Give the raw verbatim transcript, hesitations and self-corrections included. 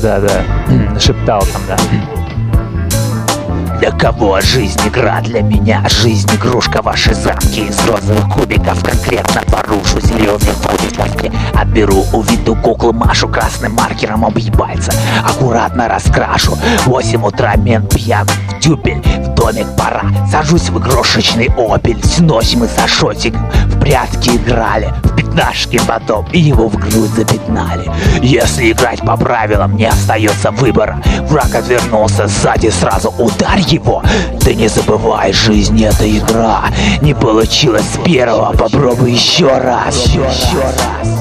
да, да. Шептал там, да. Для кого жизнь игра, для меня жизнь игрушка. Ваши замки из розовых кубиков конкретно порушу. Зеленый будет в Москве, отберу, уведу куклу Машу. Красным маркером об ебальца аккуратно раскрашу. Восемь утра, мент пьян в дюбель, в домик пора. Сажусь в игрушечный опель. Всю ночь мы со шотиком в прятки играли, в пятнашки потом и его в грудь запятнали. Если играть по правилам, не остается выбора. Враг отвернулся, сзади сразу ударь его. Ты не забывай, жизнь это игра. Не получилось с первого, попробуй еще раз. Еще раз.